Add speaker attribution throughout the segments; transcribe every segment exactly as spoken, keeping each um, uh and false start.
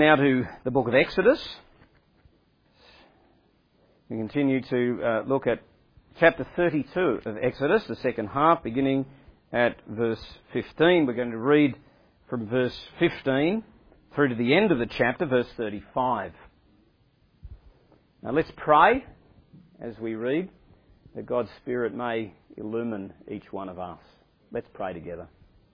Speaker 1: Now to the book of Exodus. We continue to uh, look at chapter thirty-two of Exodus, the second half, beginning at verse fifteen. We're going to read from verse fifteen through to the end of the chapter, verse thirty-five. Now let's pray as we read, that God's Spirit may illumine each one of us. Let's pray together.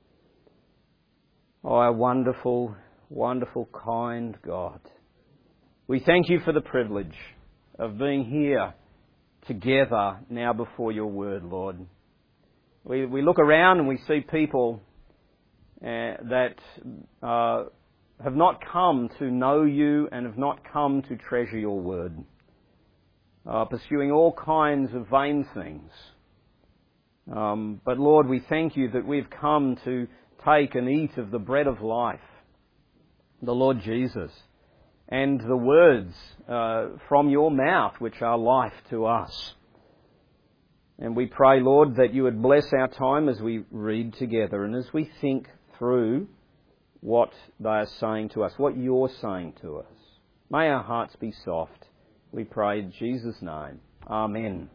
Speaker 1: Oh, our wonderful, wonderful, kind God. We thank you for the privilege of being here together now before your word, Lord. We, we look around and we see people uh, that uh, have not come to know you and have not come to treasure your word, uh, pursuing all kinds of vain things. Um, but Lord, we thank you that we've come to take and eat of the bread of life, the Lord Jesus, and the words uh, from your mouth, which are life to us. And we pray, Lord, that you would bless our time as we read together and as we think through what they are saying to us, what you're saying to us. May our hearts be soft. We pray in Jesus' name. Amen.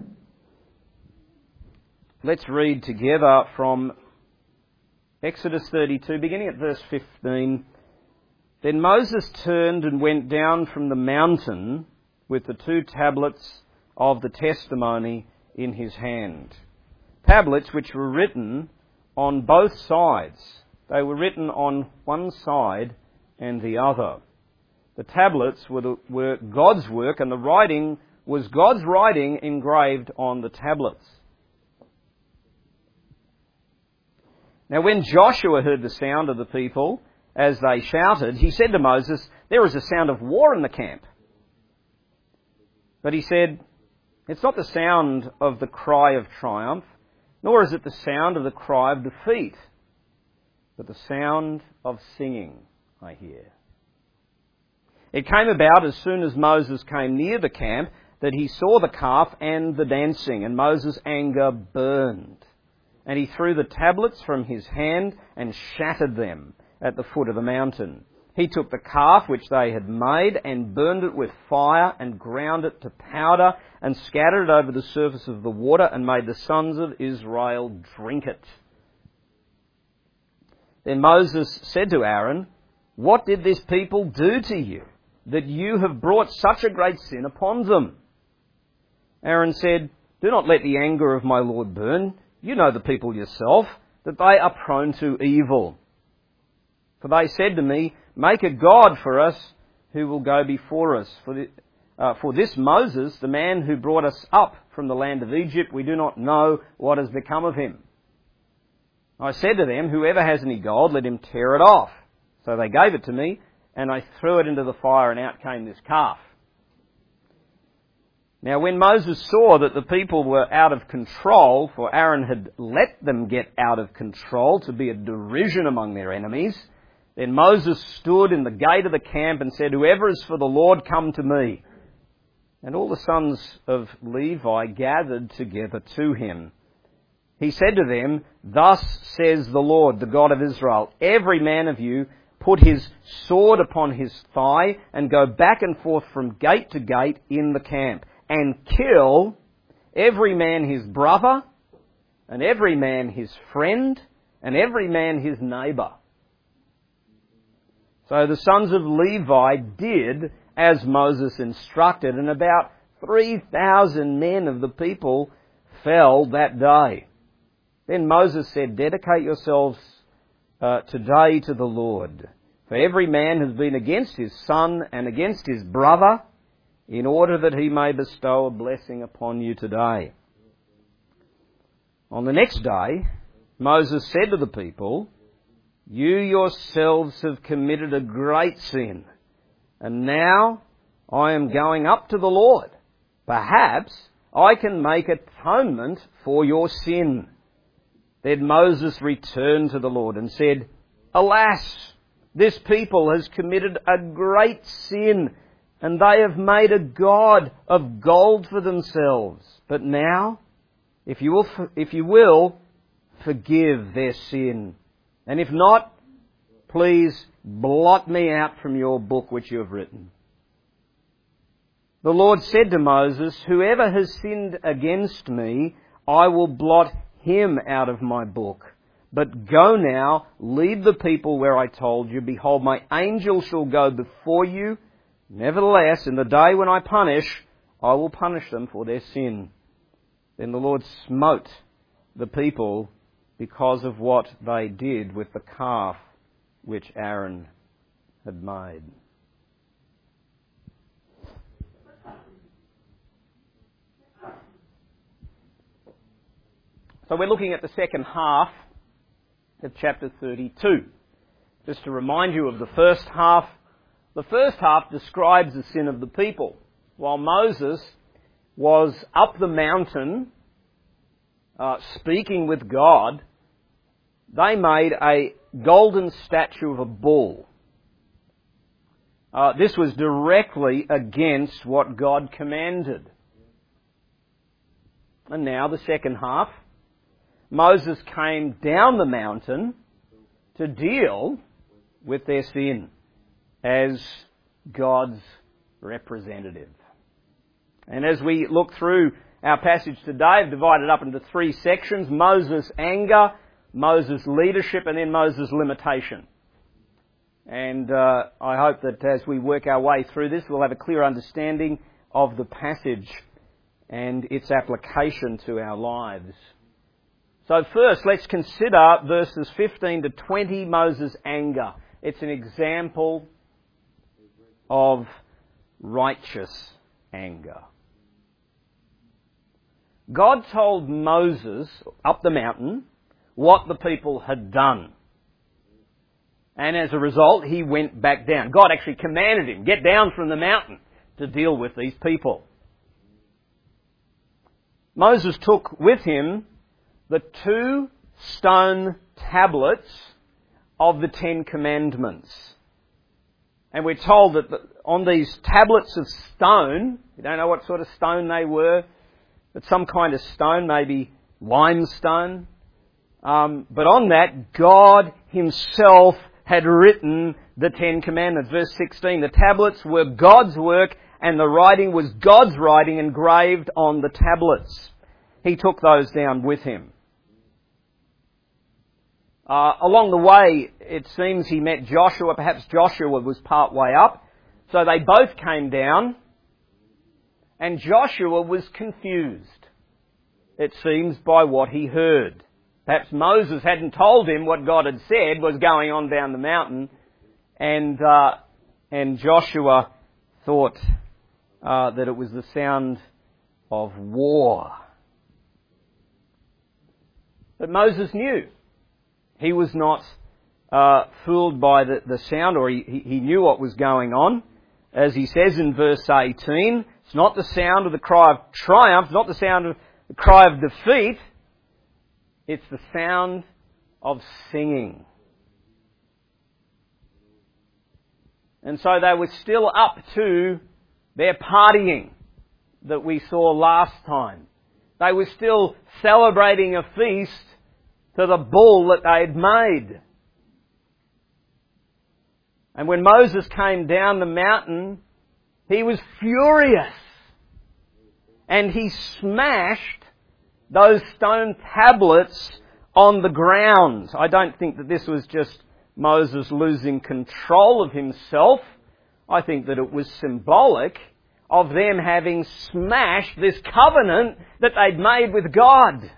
Speaker 1: Let's read together from Exodus thirty-two, beginning at verse fifteen. Then Moses turned and went down from the mountain with the two tablets of the testimony in his hand. Tablets which were written on both sides. They were written on one side and the other. The tablets were, the, were God's work, and the writing was God's writing engraved on the tablets. Now when Joshua heard the sound of the people as they shouted, he said to Moses, "There is a sound of war in the camp." But he said, "It's not the sound of the cry of triumph, nor is it the sound of the cry of defeat, but the sound of singing I hear." It came about as soon as Moses came near the camp that he saw the calf and the dancing, and Moses' anger burned. And he threw the tablets from his hand and shattered them at the foot of the mountain. He took the calf which they had made and burned it with fire and ground it to powder and scattered it over the surface of the water and made the sons of Israel drink it. Then Moses said to Aaron, "What did this people do to you, that you have brought such a great sin upon them?" Aaron said, "Do not let the anger of my Lord burn. You know the people yourself, that they are prone to evil. For they said to me, 'Make a god for us who will go before us. For, the, uh, for this Moses, the man who brought us up from the land of Egypt, we do not know what has become of him.' I said to them, 'Whoever has any gold, let him tear it off.' So they gave it to me, and I threw it into the fire, and out came this calf." Now when Moses saw that the people were out of control, for Aaron had let them get out of control to be a derision among their enemies, then Moses stood in the gate of the camp and said, "Whoever is for the Lord, come to me." And all the sons of Levi gathered together to him. He said to them, "Thus says the Lord, the God of Israel, every man of you put his sword upon his thigh and go back and forth from gate to gate in the camp, and kill every man his brother, and every man his friend, and every man his neighbour." So the sons of Levi did as Moses instructed, and about three thousand men of the people fell that day. Then Moses said, "Dedicate yourselves uh, today to the Lord, for every man has been against his son and against his brother, in order that he may bestow a blessing upon you today." On the next day, Moses said to the people, "You yourselves have committed a great sin, and now I am going up to the Lord. Perhaps I can make atonement for your sin." Then Moses returned to the Lord and said, "Alas, this people has committed a great sin, and they have made a god of gold for themselves. But now, if you will, if you will, forgive their sin. And if not, please blot me out from your book which you have written. The Lord said to Moses, whoever has sinned against me, I will blot him out of my book. But go now, lead the people where I told you. Behold, my angel shall go before you. Nevertheless, in the day when I punish, I will punish them for their sin. Then the Lord smote the people because of what they did with the calf which Aaron had made. So we're looking at the second half of chapter thirty-two. Just to remind you of the first half, the first half describes the sin of the people. While Moses was up the mountain uh, speaking with God, they made a golden statue of a bull. Uh, this was directly against what God commanded. And now the second half, Moses came down the mountain to deal with their sin as God's representative. And as we look through our passage today, I've divided up into three sections: Moses' anger, Moses' leadership, and then Moses' limitation. And uh, I hope that as we work our way through this, we'll have a clear understanding of the passage and its application to our lives. So first, let's consider verses fifteen to twenty, Moses' anger. It's an example of righteous anger. God told Moses up the mountain what the people had done. And as a result, he went back down. God actually commanded him, get down from the mountain to deal with these people. Moses took with him the two stone tablets of the Ten Commandments. And we're told that on these tablets of stone, we don't know what sort of stone they were, but some kind of stone, maybe limestone. Um, but on that, God himself had written the Ten Commandments. Verse sixteen, the tablets were God's work and the writing was God's writing engraved on the tablets. He took those down with him. Uh, along the way, it seems he met Joshua. Perhaps Joshua was part way up. So they both came down. And Joshua was confused, it seems, by what he heard. Perhaps Moses hadn't told him what God had said was going on down the mountain. And, uh, and Joshua thought uh, that it was the sound of war. But Moses knew. He was not uh, fooled by the, the sound, or he, he knew what was going on. As he says in verse eighteen, it's not the sound of the cry of triumph, not the sound of the cry of defeat. It's the sound of singing. And so they were still up to their partying that we saw last time. They were still celebrating a feast to the bull that they had made. And when Moses came down the mountain, he was furious. And he smashed those stone tablets on the ground. I don't think that this was just Moses losing control of himself. I think that it was symbolic of them having smashed this covenant that they'd made with God.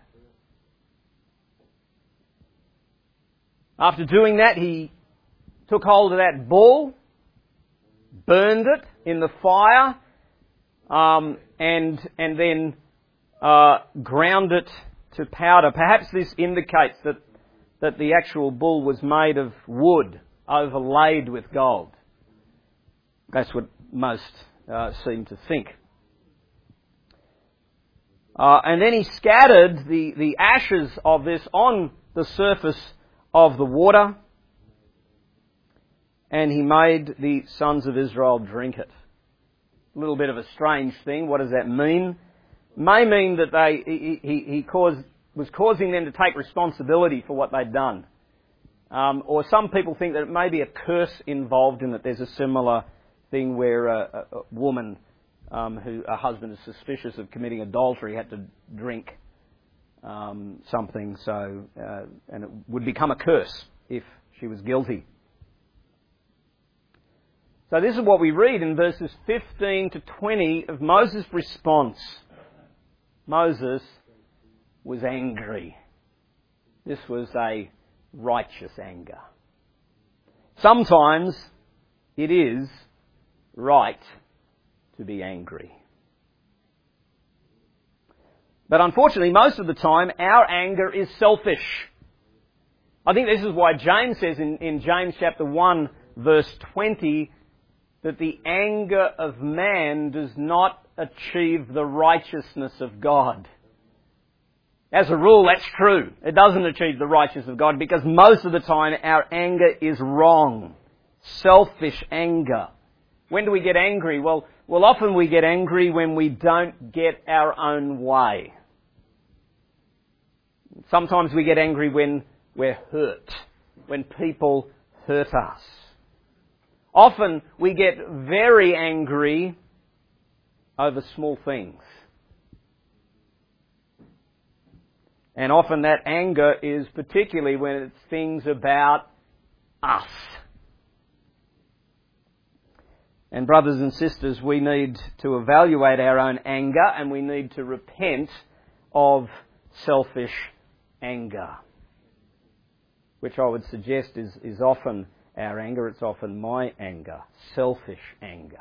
Speaker 1: After doing that, he took hold of that bull, burned it in the fire, um, and and then uh, ground it to powder. Perhaps this indicates that, that the actual bull was made of wood overlaid with gold. That's what most uh, seem to think. Uh, and then he scattered the, the ashes of this on the surface of the water, and he made the sons of Israel drink it. A little bit of a strange thing. What does that mean? It may mean that they he, he, he caused, was causing them to take responsibility for what they'd done. Um, or some people think that it may be a curse involved in it. There's a similar thing where a, a, a woman um, who a husband is suspicious of committing adultery had to drink um, something, so uh, and it would become a curse if she was guilty. So this is what we read in verses fifteen to twenty of Moses' response. Moses was angry. This was a righteous anger. Sometimes it is right to be angry. But unfortunately, most of the time, our anger is selfish. I think this is why James says in, in James chapter one, verse twenty, that the anger of man does not achieve the righteousness of God. As a rule, that's true. It doesn't achieve the righteousness of God because most of the time our anger is wrong. Selfish anger. When do we get angry? Well, well, often we get angry when we don't get our own way. Sometimes we get angry when we're hurt, when people hurt us. Often we get very angry over small things. And often that anger is particularly when it's things about us. And brothers and sisters, we need to evaluate our own anger and we need to repent of selfish anger, which I would suggest is, is often our anger. It's often my anger, selfish anger.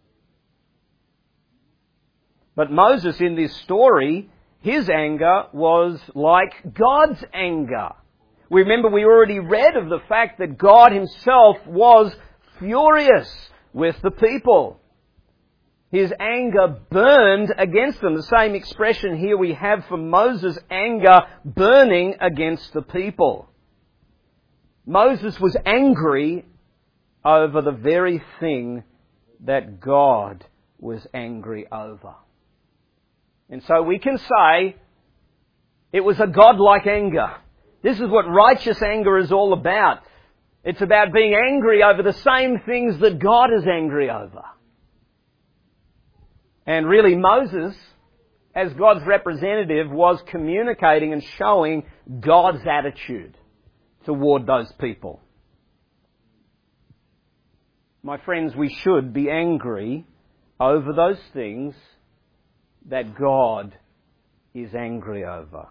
Speaker 1: But Moses in this story, his anger was like God's anger. We remember we already read of the fact that God himself was furious with the people. His anger burned against them. The same expression here we have for Moses' anger burning against the people. Moses was angry over the very thing that God was angry over. And so we can say it was a godlike anger. This is what righteous anger is all about. It's about being angry over the same things that God is angry over. And really Moses, as God's representative, was communicating and showing God's attitude toward those people. My friends, we should be angry over those things that God is angry over.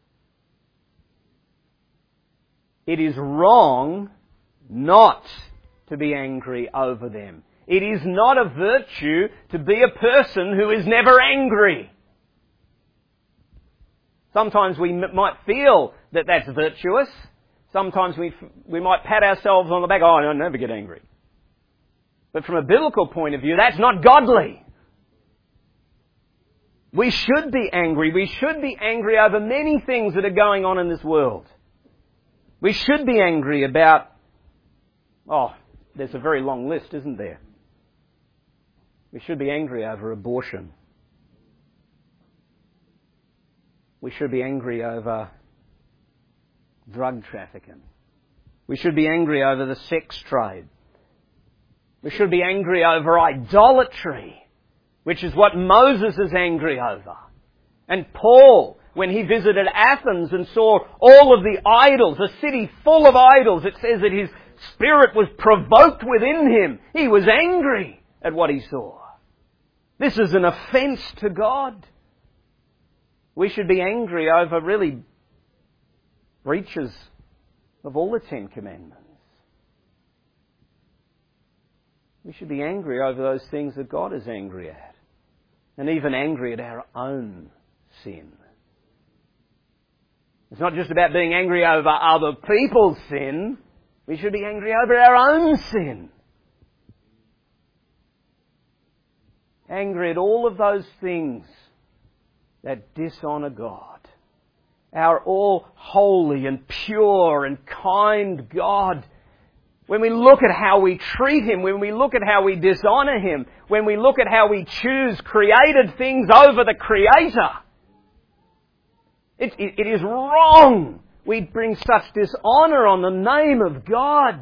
Speaker 1: It is wrong not to be angry over them. It is not a virtue to be a person who is never angry. Sometimes we m- might feel that that's virtuous. Sometimes we f- we might pat ourselves on the back, oh, I never get angry. But from a biblical point of view, that's not godly. We should be angry. We should be angry over many things that are going on in this world. We should be angry about, oh, there's a very long list, isn't there? We should be angry over abortion. We should be angry over drug trafficking. We should be angry over the sex trade. We should be angry over idolatry, which is what Moses is angry over. And Paul, when he visited Athens and saw all of the idols, a city full of idols, it says that his spirit was provoked within him. He was angry at what he saw. This is an offence to God. We should be angry over really breaches of all the Ten Commandments. We should be angry over those things that God is angry at. And even angry at our own sin. It's not just about being angry over other people's sin. We should be angry over our own sin. Angry at all of those things that dishonour God. Our all holy and pure and kind God. When we look at how we treat Him, when we look at how we dishonour Him, when we look at how we choose created things over the Creator, it, it, it is wrong. we bring such dishonour on the name of God.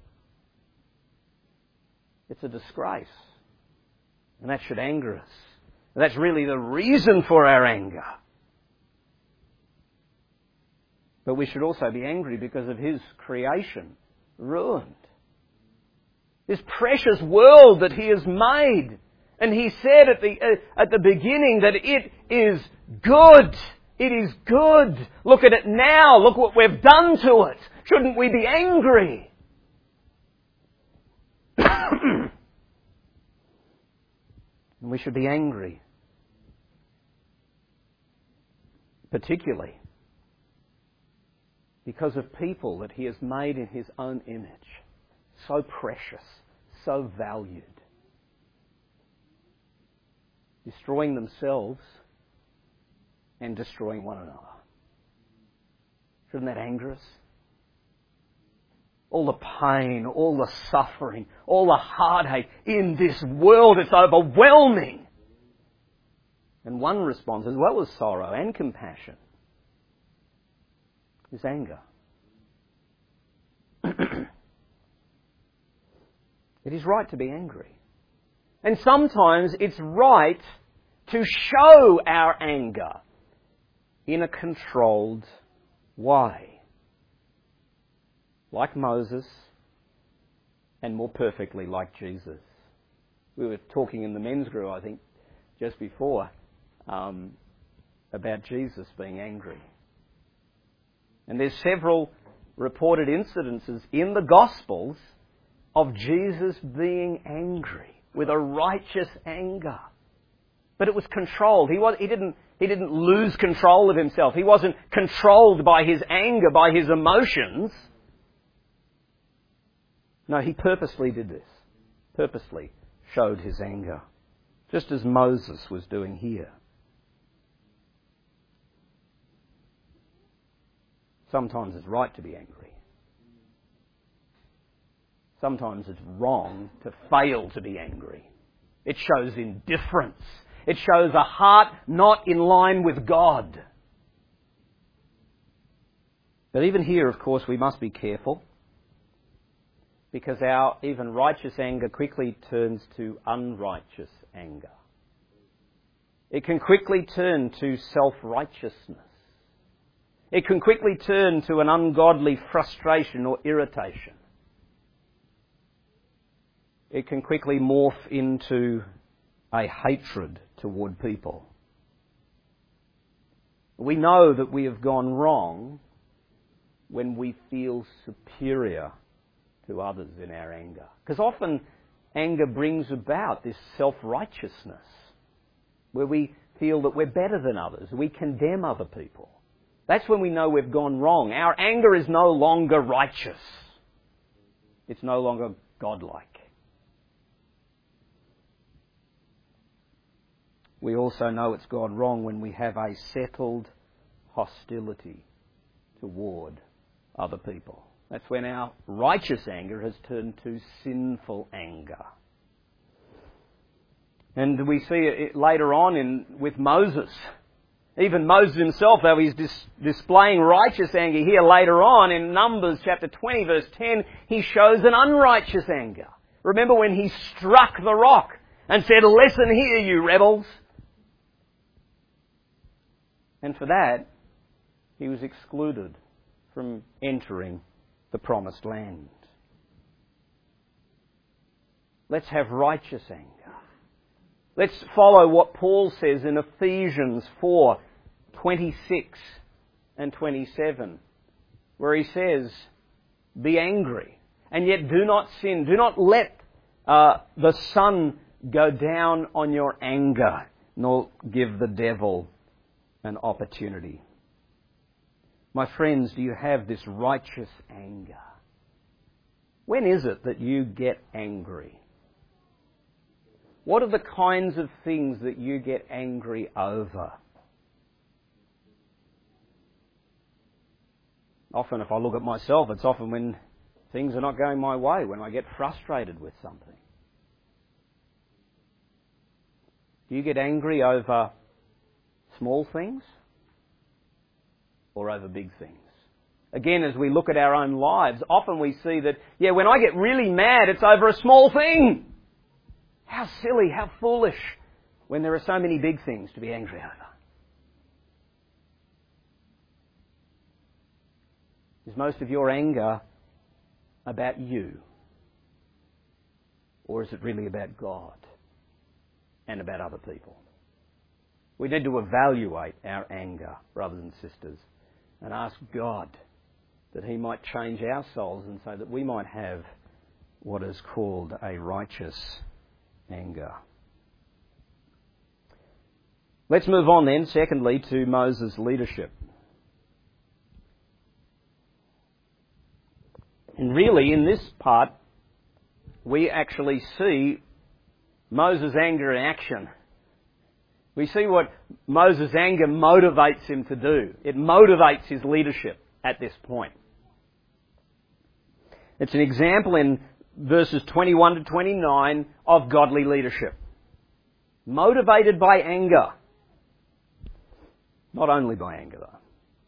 Speaker 1: It's a disgrace. And that should anger us. And that's really the reason for our anger. But we should also be angry because of His creation ruined. This precious world that He has made. And He said at the, uh, at the beginning that it is good. It is good. Look at it now. Look what we've done to it. Shouldn't we be angry? And we should be angry. Particularly because of people that He has made in His own image. So precious, so valued. Destroying themselves and destroying one another. Shouldn't that anger us? All the pain, all the suffering, all the heartache in this world, it's overwhelming. And one response, as well as sorrow and compassion, is anger. It is right to be angry. And sometimes it's right to show our anger in a controlled way. Like Moses, and more perfectly like Jesus. We were talking in the men's group, I think, just before, um, about Jesus being angry. And there's several reported incidences in the Gospels of Jesus being angry with a righteous anger. But it was controlled. He was, he didn't, he didn't lose control of himself. He wasn't controlled by his anger, by his emotions. No, he purposely did this. Purposely showed his anger. Just as Moses was doing here. Sometimes it's right to be angry. Sometimes it's wrong to fail to be angry. It shows indifference. It shows a heart not in line with God. But even here, of course, we must be careful, because our even righteous anger quickly turns to unrighteous anger. It can quickly turn to self-righteousness. It can quickly turn to an ungodly frustration or irritation. It can quickly morph into a hatred toward people. We know that we have gone wrong when we feel superior to others in our anger. Because often anger brings about this self-righteousness where we feel that we're better than others. We condemn other people. That's when we know we've gone wrong. Our anger is no longer righteous. It's no longer godlike. We also know it's gone wrong when we have a settled hostility toward other people. That's when our righteous anger has turned to sinful anger. And we see it later on in with Moses. Even Moses himself, though he's dis- displaying righteous anger here later on in Numbers chapter twenty verse ten, he shows an unrighteous anger. Remember when he struck the rock and said, "Listen here, you rebels." And for that, he was excluded from entering the promised land. Let's have righteous anger. Let's follow what Paul says in Ephesians four, twenty-six and twenty-seven, where he says, "Be angry, and yet do not sin. Do not let uh, the sun go down on your anger, nor give the devil an opportunity." My friends, do you have this righteous anger? When is it that you get angry? What are the kinds of things that you get angry over? Often, if I look at myself, it's often when things are not going my way, when I get frustrated with something. Do you get angry over small things or over big things? Again, as we look at our own lives, often we see that, yeah, when I get really mad, it's over a small thing. How silly, how foolish, when there are so many big things to be angry over. Is most of your anger about you? Or is it really about God and about other people? We need to evaluate our anger, brothers and sisters, and ask God that He might change our souls and so that we might have what is called a righteous anger. Let's move on then, secondly, to Moses' leadership. And really, in this part, we actually see Moses' anger in action. We see what Moses' anger motivates him to do. It motivates his leadership at this point. It's an example in verses twenty-one to twenty-nine of godly leadership. Motivated by anger. Not only by anger, though.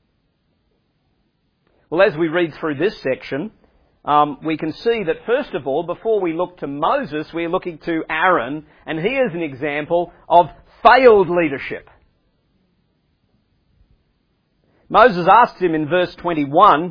Speaker 1: Well, as we read through this section, Um, we can see that, first of all, before we look to Moses, we're looking to Aaron, and he is an example of failed leadership. Moses asked him in verse twenty-one,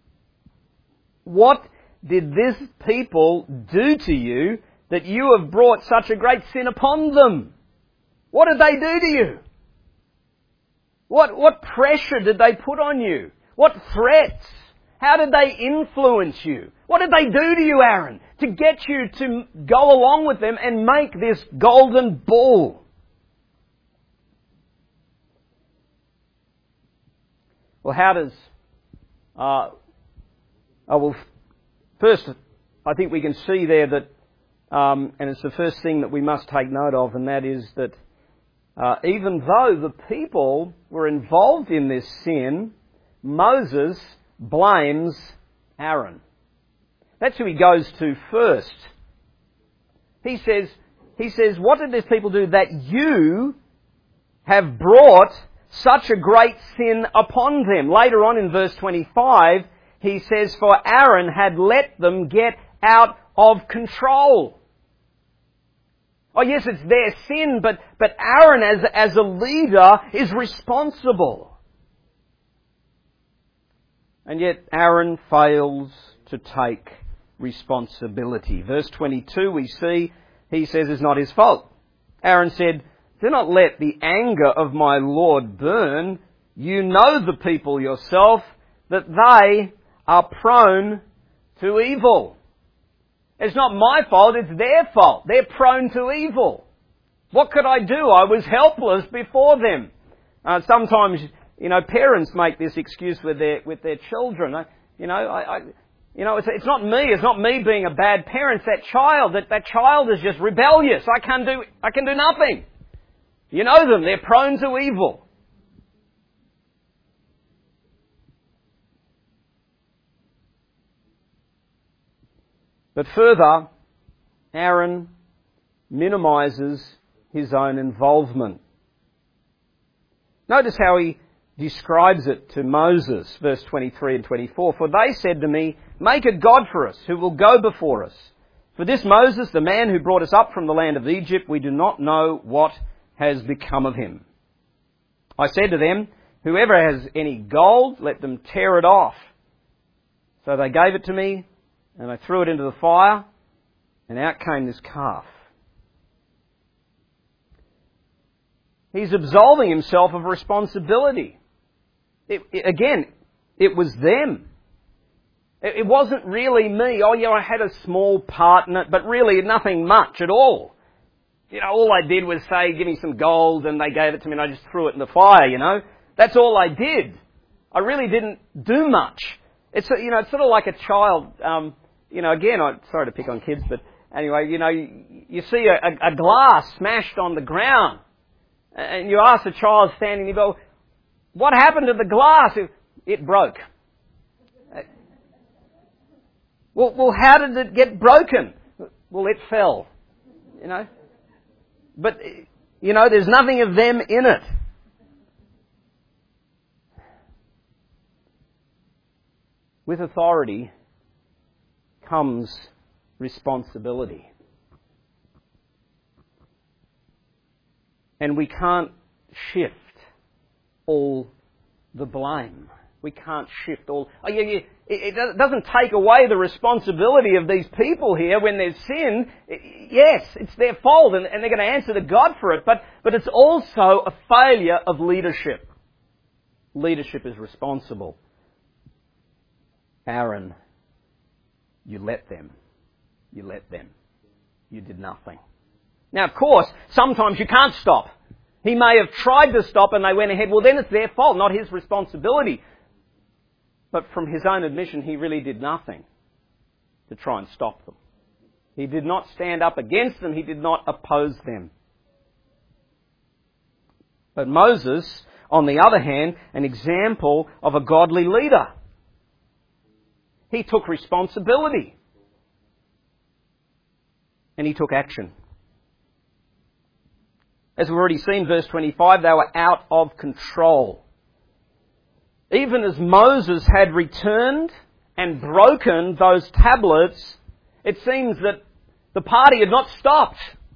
Speaker 1: "What did this people do to you that you have brought such a great sin upon them?" What did they do to you? What, what pressure did they put on you? What threats? How did they influence you? What did they do to you, Aaron, to get you to go along with them and make this golden bull? Well, how does... Uh, oh, well, first, I think we can see there that, um, and it's the first thing that we must take note of, and that is that uh, even though the people were involved in this sin, Moses blames Aaron. That's who he goes to first. He says, he says, "What did these people do that you have brought such a great sin upon them?" Later on in verse twenty-five, he says, "For Aaron had let them get out of control." Oh yes, it's their sin, but, but Aaron as, as a leader is responsible. And yet Aaron fails to take responsibility. Verse twenty-two we see, he says it's not his fault. Aaron said, "Do not let the anger of my Lord burn. You know the people yourself, that they are prone to evil." It's not my fault, it's their fault. They're prone to evil. What could I do? I was helpless before them. Uh, sometimes... You know, parents make this excuse with their with their children. I, you know, I, I, you know, it's, it's not me. It's not me being a bad parent. It's that child. That that child is just rebellious. I can do I can do nothing. You know them. They're prone to evil. But further, Aaron minimises his own involvement. Notice how he describes it to Moses, verse twenty-three and twenty-four. "For they said to me, 'Make a god for us, who will go before us. For this Moses, the man who brought us up from the land of Egypt, we do not know what has become of him.' I said to them, 'Whoever has any gold, let them tear it off.' So they gave it to me, and I threw it into the fire, and out came this calf." He's absolving himself of responsibility. It, it, again, it was them. It, it wasn't really me. Oh yeah, I had a small part in it, but really nothing much at all. You know, all I did was say, "Give me some gold," and they gave it to me and I just threw it in the fire, you know. That's all I did. I really didn't do much. It's, you know, it's sort of like a child, um, you know, again, I'm sorry to pick on kids, but anyway, you know, you, you see a, a glass smashed on the ground. And you ask the child standing, you go, "What happened to the glass?" It, it broke. Well, well, how did it get broken? Well, it fell. You know? But, you know, there's nothing of them in it. with authority comes responsibility. And we can't shift all the blame. We can't shift all... Oh, yeah, yeah. It, it doesn't take away the responsibility of these people here when there's sin. Yes, it's their fault and, and they're going to answer to God for it. But, but it's also a failure of leadership. Leadership is responsible. Aaron, you let them. You let them. You did nothing. Now, of course, sometimes you can't stop. He may have tried to stop and they went ahead. Well, then it's their fault, not his responsibility. But from his own admission, he really did nothing to try and stop them. He did not stand up against them. He did not oppose them. But Moses, on the other hand, an example of a godly leader. He took responsibility. And he took action. As we've already seen, verse twenty-five, they were out of control. Even as Moses had returned and broken those tablets, it seems that the party had not stopped.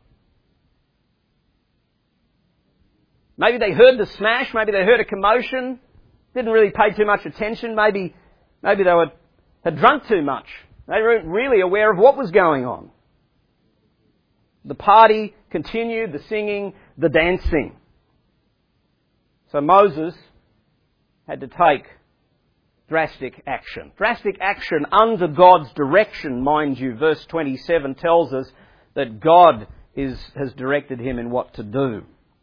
Speaker 1: Maybe they heard the smash, maybe they heard a commotion, didn't really pay too much attention, maybe, maybe they were, had drunk too much. They weren't really aware of what was going on. The party continued, the singing, the dancing. So Moses had to take drastic action. Drastic action under God's direction, mind you. Verse twenty-seven tells us that God is, has directed him in what to do.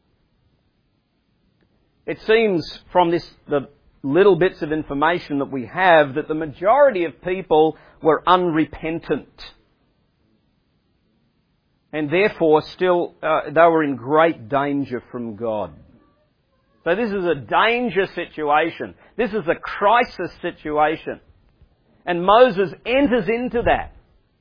Speaker 1: It seems from this, the little bits of information that we have, that the majority of people were unrepentant. And therefore, still, uh, they were in great danger from God. So this is a danger situation. This is a crisis situation. And Moses enters into that.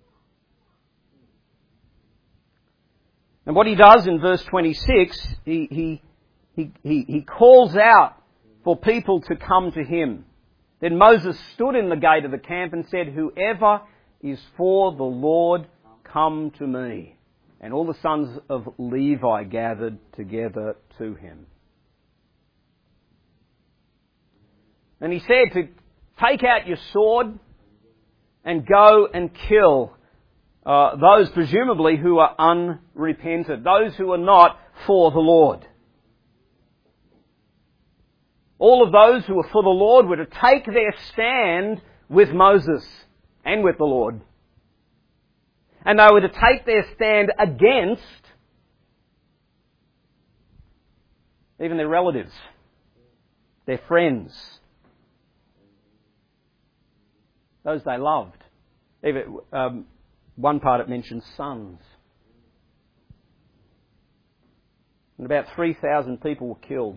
Speaker 1: And what he does in verse twenty-six, he, he, he, he, he calls out for people to come to him. Then Moses stood in the gate of the camp and said, "Whoever is for the Lord, come to me." And all the sons of Levi gathered together to him. And he said to take out your sword and go and kill uh, those presumably who are unrepentant, those who are not for the Lord. All of those who are for the Lord were to take their stand with Moses and with the Lord. And they were to take their stand against even their relatives, their friends, those they loved. Even, um, one part it mentions sons. And about three thousand people were killed.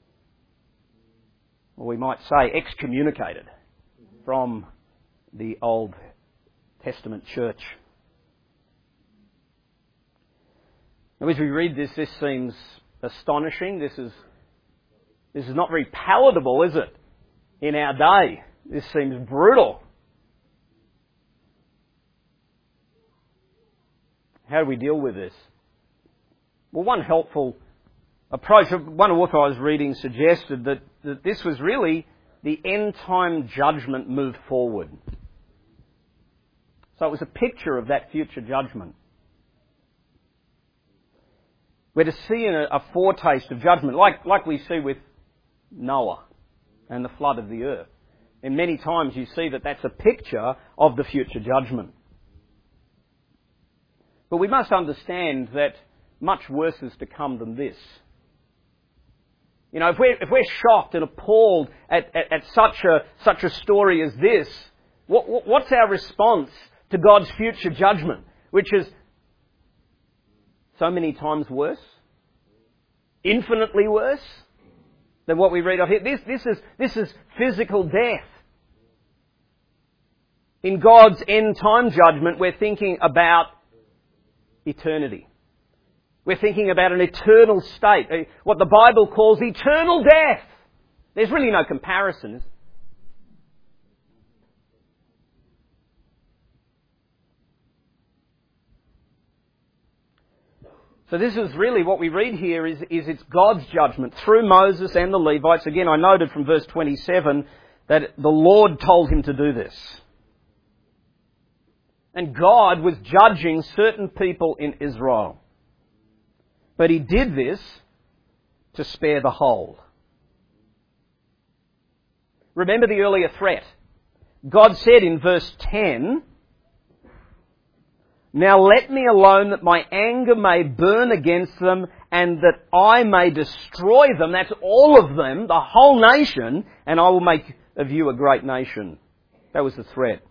Speaker 1: Or we might say excommunicated from the Old Testament church. Now, as we read this, this seems astonishing. This is, this is not very palatable, is it, in our day? This seems brutal. How do we deal with this? Well, one helpful approach, one author I was reading suggested that, that this was really the end-time judgment moved forward. So it was a picture of that future judgment. We're to see in a, a foretaste of judgment, like, like we see with Noah and the flood of the earth. And many times you see that that's a picture of the future judgment. But we must understand that much worse is to come than this. You know, if we're, if we're shocked and appalled at, at, at such a, such a story as this, what, what, what's our response to God's future judgment, which is so many times worse, infinitely worse than what we read of here? This, this is, this is physical death. In God's end time judgment, we're thinking about eternity. We're thinking about an eternal state, what the Bible calls eternal death. There's really no comparison. So this is really what we read here is, is it's God's judgment through Moses and the Levites. Again, I noted from verse twenty-seven that the Lord told him to do this. And God was judging certain people in Israel. But he did this to spare the whole. Remember the earlier threat. God said in verse ten, "Now let me alone that my anger may burn against them and that I may destroy them." That's all of them, the whole nation, "and I will make of you a great nation." That was the threat.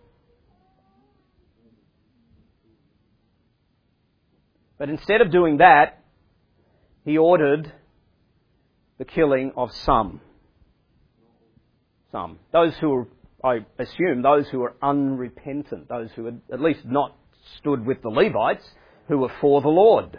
Speaker 1: But instead of doing that, he ordered the killing of some. Some. Those who were, I assume, those who were unrepentant, those who had at least not stood with the Levites, who were for the Lord.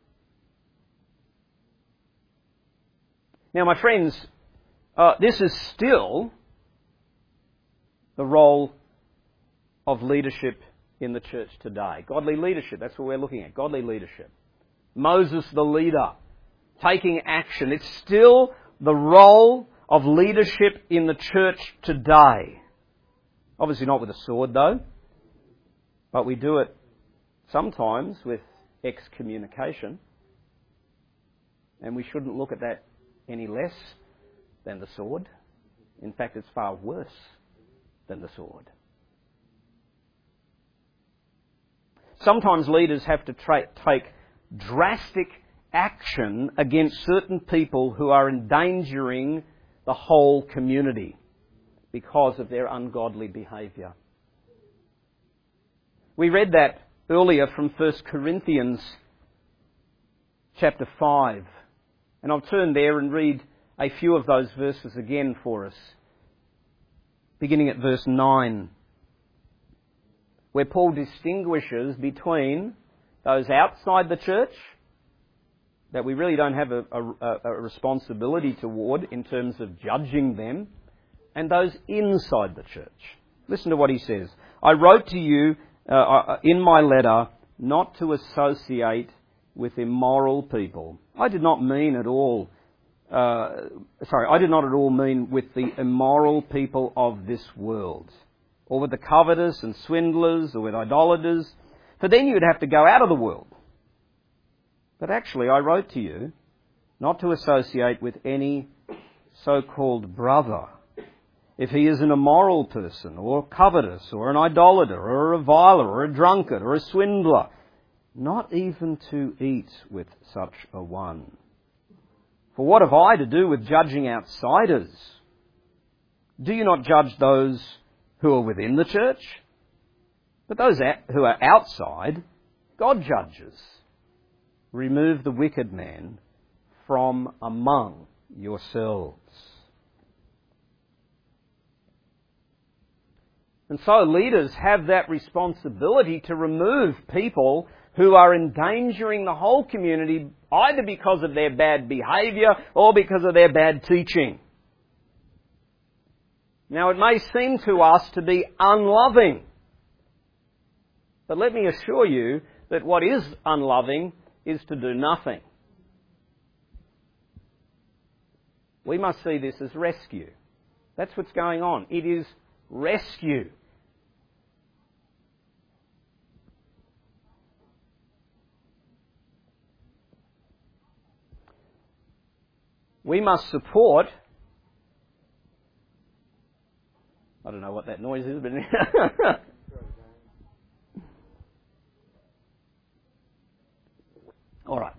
Speaker 1: Now, my friends, uh, this is still the role of leadership in the church today. Godly leadership, that's what we're looking at. Godly leadership. Moses, the leader, taking action. It's still the role of leadership in the church today. Obviously not with a sword, though. But we do it sometimes with excommunication. And we shouldn't look at that any less than the sword. In fact, it's far worse than the sword. Sometimes leaders have to tra- take drastic action against certain people who are endangering the whole community because of their ungodly behaviour. We read that earlier from First Corinthians chapter five. And I'll turn there and read a few of those verses again for us. Beginning at verse nine, where Paul distinguishes between those outside the church that we really don't have a, a, a responsibility toward in terms of judging them, and those inside the church. Listen to what he says. "I wrote to you uh, in my letter not to associate with immoral people." I did not mean at all, uh, sorry, I did not at all mean with the immoral people of this world, or with the covetous and swindlers, or with idolaters, for then you'd have to go out of the world. But actually, I wrote to you not to associate with any so-called brother, if he is an immoral person, or covetous, or an idolater, or a reviler, or a drunkard, or a swindler, not even to eat with such a one. For what have I to do with judging outsiders? Do you not judge those who are within the church? But those who are outside, God judges. Remove the wicked man from among yourselves. And so leaders have that responsibility to remove people who are endangering the whole community, either because of their bad behaviour or because of their bad teaching. Now, it may seem to us to be unloving, but let me assure you that what is unloving is to do nothing. We must see this as rescue. That's what's going on. It is rescue. We must support... I don't know what that noise is, but... All right.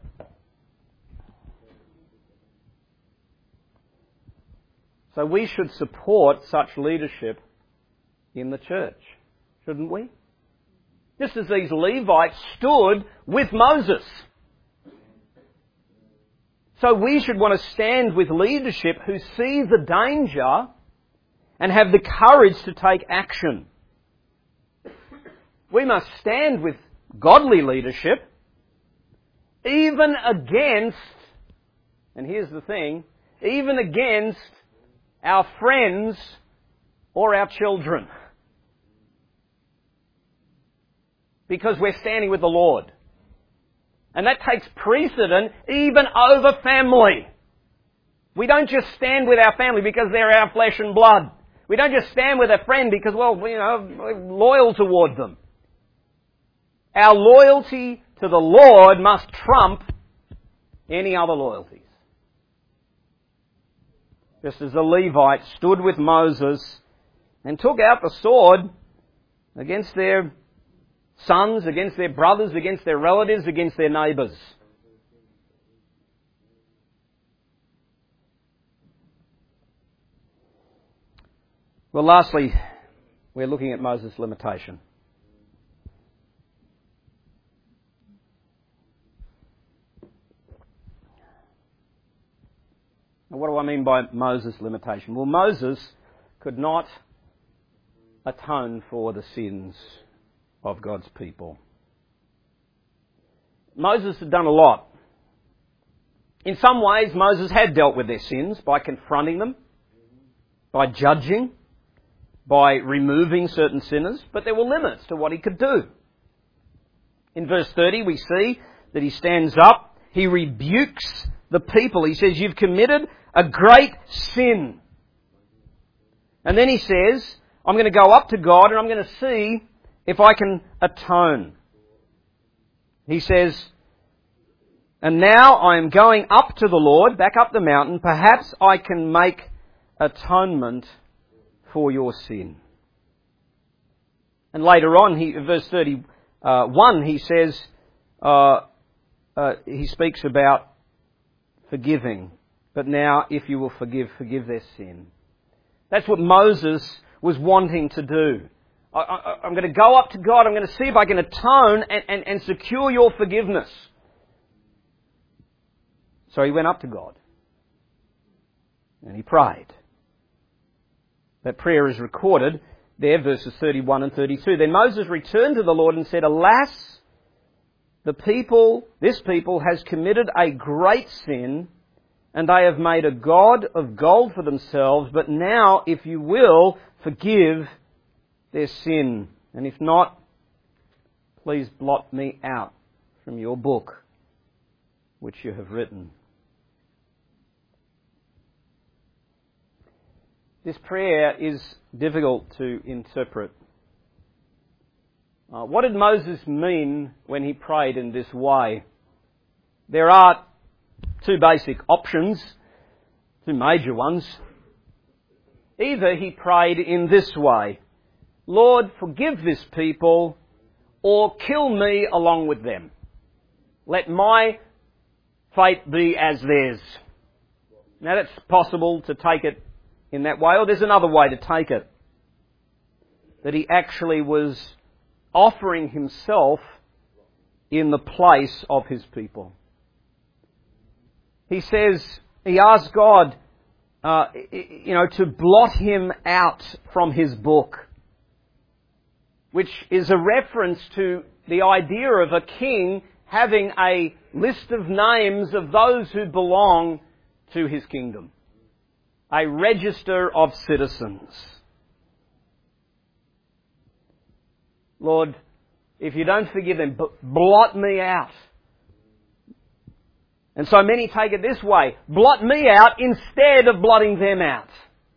Speaker 1: So we should support such leadership in the church, shouldn't we? Just as these Levites stood with Moses. So we should want to stand with leadership who see the danger and have the courage to take action. We must stand with godly leadership even against, and here's the thing, even against our friends or our children. Because we're standing with the Lord. And that takes precedent even over family. We don't just stand with our family because they're our flesh and blood. We don't just stand with a friend because, well, you know, we're loyal toward them. Our loyalty to the Lord must trump any other loyalties. Just as the Levites stood with Moses and took out the sword against their sons, against their brothers, against their relatives, against their neighbours. Well, lastly, we're looking at Moses' limitation. Now, what do I mean by Moses' limitation? Well, Moses could not atone for the sins of God's people. Moses had done a lot. In some ways, Moses had dealt with their sins by confronting them, by judging, by removing certain sinners, but there were limits to what he could do. In verse thirty, we see that he stands up, he rebukes the people. He says, "You've committed a great sin." And then he says, "I'm going to go up to God and I'm going to see if I can atone." He says, "And now I am going up to the Lord, back up the mountain. Perhaps I can make atonement for your sin." And later on, he, verse thirty-one, he says, uh, uh, he speaks about forgiving. "But now, if you will forgive, forgive their sin." That's what Moses was wanting to do. I, I, I'm going to go up to God, I'm going to see if I can atone and, and, and secure your forgiveness. So he went up to God. And he prayed. That prayer is recorded there, verses thirty-one and thirty-two. "Then Moses returned to the Lord and said, Alas, the people, this people has committed a great sin, and they have made a god of gold for themselves. But now, if you will, forgive their sin. And if not, please blot me out from your book, which you have written." This prayer is difficult to interpret. Uh, what did Moses mean when he prayed in this way? There are two basic options, two major ones. Either he prayed in this way: "Lord, forgive this people, or kill me along with them. Let my fate be as theirs." Now that's possible to take it in that way, or there's another way to take it. That he actually was offering himself in the place of his people. He says, he asked God, uh, you know, to blot him out from his book, which is a reference to the idea of a king having a list of names of those who belong to his kingdom. A register of citizens. "Lord, if you don't forgive them, blot me out." And so many take it this way: blot me out instead of blotting them out.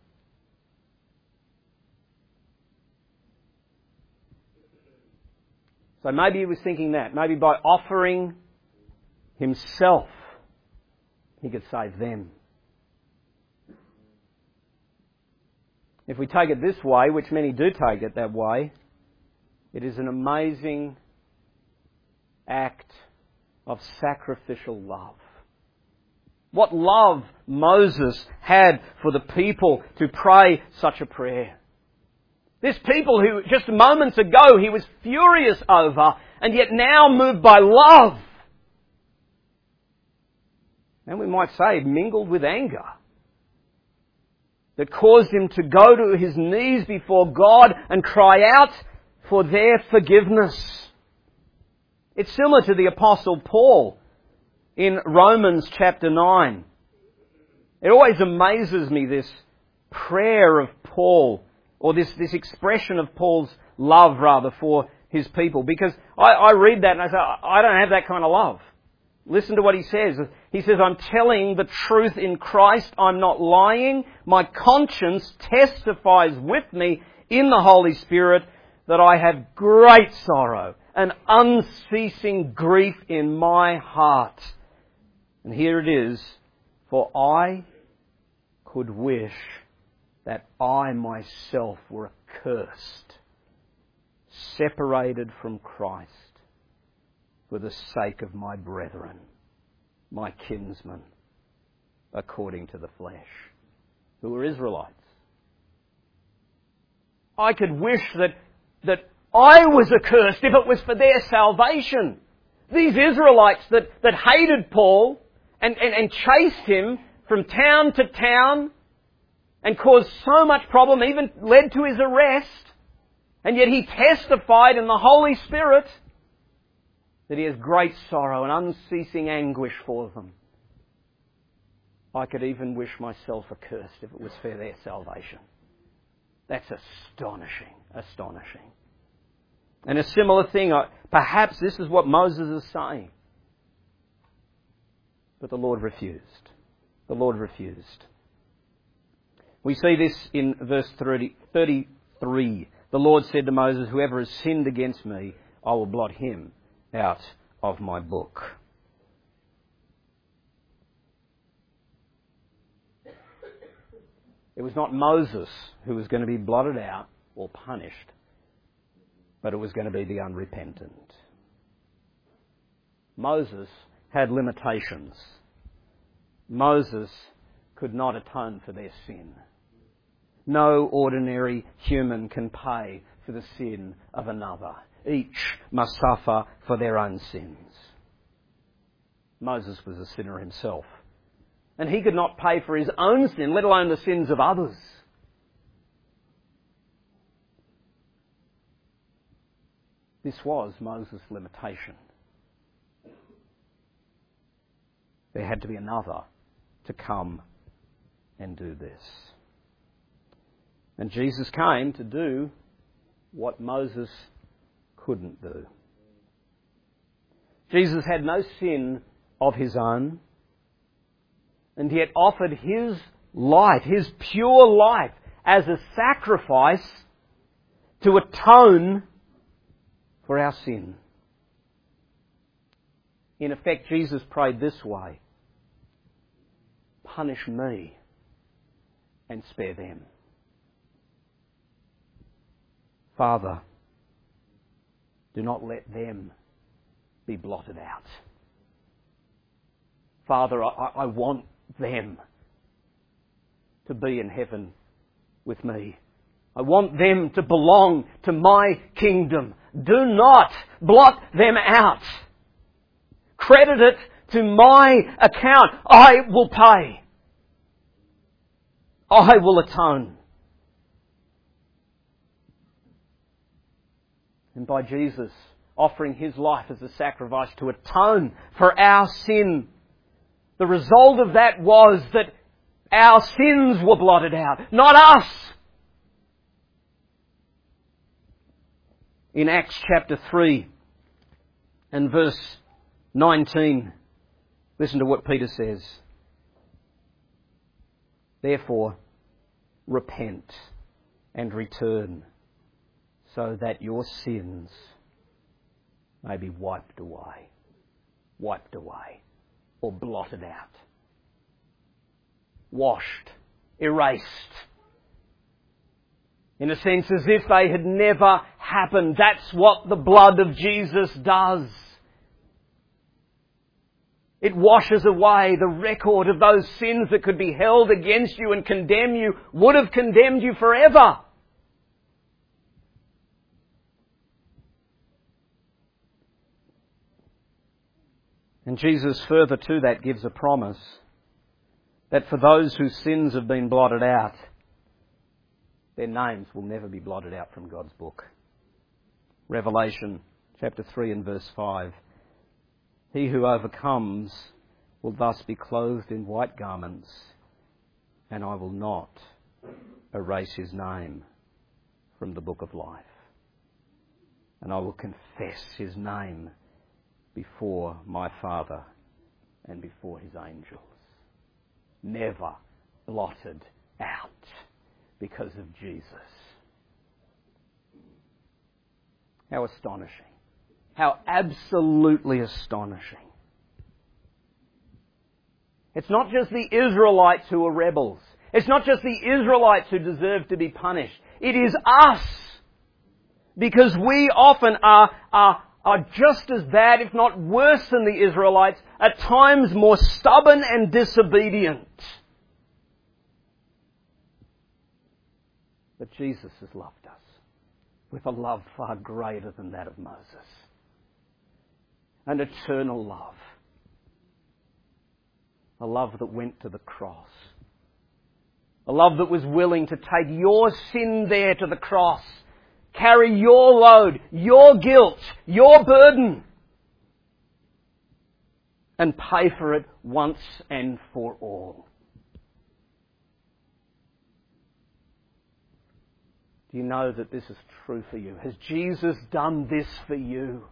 Speaker 1: So maybe he was thinking that. Maybe by offering himself, he could save them. If we take it this way, which many do take it that way, it is an amazing act of sacrificial love. What love Moses had for the people to pray such a prayer. This people who just moments ago he was furious over, and yet now moved by love. And we might say mingled with anger, that caused him to go to his knees before God and cry out for their forgiveness. It's similar to the Apostle Paul in Romans chapter nine. It always amazes me, this prayer of Paul, or this, this expression of Paul's love, rather, for his people. Because I, I read that and I say, I don't have that kind of love. Listen to what he says. He says, I'm telling the truth in Christ. I'm not lying. My conscience testifies with me in the Holy Spirit that I have great sorrow and unceasing grief in my heart. And here it is. For I could wish that I myself were accursed, separated from Christ, for the sake of my brethren, my kinsmen, according to the flesh, who were Israelites. I could wish that, that I was accursed if it was for their salvation. These Israelites that, that hated Paul and, and, and chased him from town to town and caused so much problem, even led to his arrest, and yet he testified in the Holy Spirit that he has great sorrow and unceasing anguish for them. I could even wish myself accursed if it was for their salvation. That's astonishing, astonishing. And a similar thing, perhaps this is what Moses is saying. But the Lord refused. The Lord refused. We see this in verse thirty-three. The Lord said to Moses, whoever has sinned against me, I will blot him out of my book. It was not Moses who was going to be blotted out or punished, but it was going to be the unrepentant. Moses had limitations. Moses could not atone for their sin. No ordinary human can pay for the sin of another. Each must suffer for their own sins. Moses was a sinner himself. And he could not pay for his own sin, let alone the sins of others. This was Moses' limitation. There had to be another to come and do this. And Jesus came to do what Moses couldn't do. Jesus had no sin of his own, and yet offered his life, his pure life, as a sacrifice to atone for our sin. In effect, Jesus prayed this way: punish me and spare them. Father, do not let them be blotted out. Father, I, I want them to be in heaven with me. I want them to belong to my kingdom. Do not blot them out. Credit it to my account. I will pay. I will atone. And by Jesus offering his life as a sacrifice to atone for our sin, the result of that was that our sins were blotted out, not us. In Acts chapter three and verse nineteen, listen to what Peter says. Therefore, repent and return, so that your sins may be wiped away, wiped away, or blotted out, washed, erased. In a sense, as if they had never happened. That's what the blood of Jesus does. It washes away the record of those sins that could be held against you and condemn you, would have condemned you forever. And Jesus further to that gives a promise that for those whose sins have been blotted out, their names will never be blotted out from God's book. Revelation chapter three and verse five. He who overcomes will thus be clothed in white garments, and I will not erase his name from the book of life. And I will confess his name before my Father and before his angels. Never blotted out because of Jesus. How astonishing. How absolutely astonishing. It's not just the Israelites who are rebels. It's not just the Israelites who deserve to be punished. It is us. Because we often are, are, are just as bad, if not worse than the Israelites, at times more stubborn and disobedient. But Jesus has loved us with a love far greater than that of Moses. An eternal love. A love that went to the cross. A love that was willing to take your sin there to the cross. Carry your load, your guilt, your burden. And pay for it once and for all. Do you know that this is true for you? Has Jesus done this for you?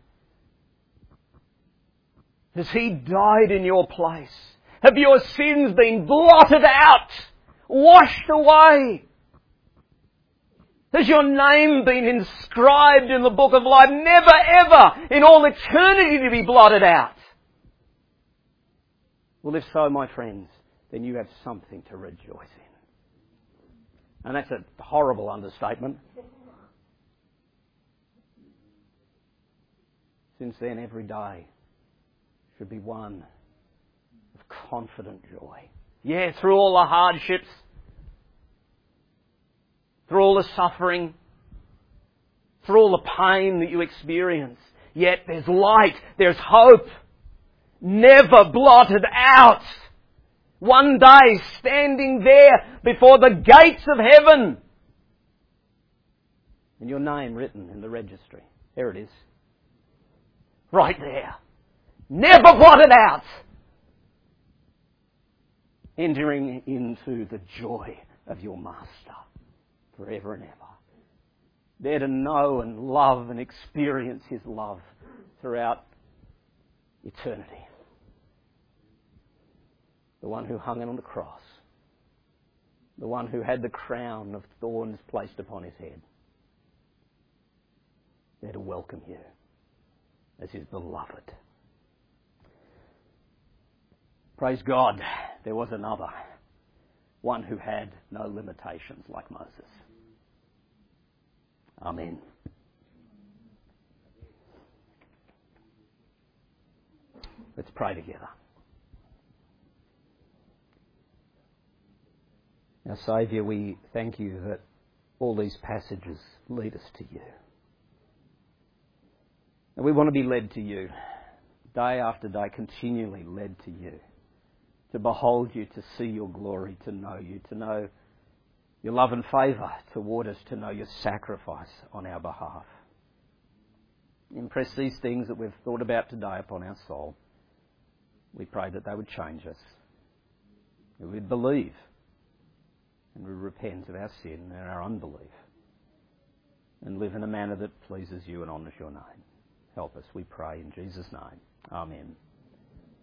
Speaker 1: Has He died in your place? Have your sins been blotted out, washed away? Has your name been inscribed in the book of life, never ever in all eternity to be blotted out? Well, if so, my friends, then you have something to rejoice in. And that's a horrible understatement. Since then, every day should be one of confident joy. Yeah, through all the hardships, through all the suffering, through all the pain that you experience, yet there's light, there's hope, never blotted out. One day standing there before the gates of heaven, and your name written in the registry. There it is. Right there. Never blotted out. Entering into the joy of your Master forever and ever. There to know and love and experience His love throughout eternity. The one who hung on the cross. The one who had the crown of thorns placed upon His head. There to welcome you as His beloved. Praise God, there was another. One who had no limitations like Moses. Amen. Let's pray together. Now, Saviour, we thank You that all these passages lead us to You. And we want to be led to You, day after day, continually led to You, to behold You, to see Your glory, to know You, to know Your love and favour toward us, to know Your sacrifice on our behalf. Impress these things that we've thought about today upon our soul. We pray that they would change us. We would believe and we repent of our sin and our unbelief and live in a manner that pleases You and honours Your name. Help us, we pray in Jesus' name. Amen.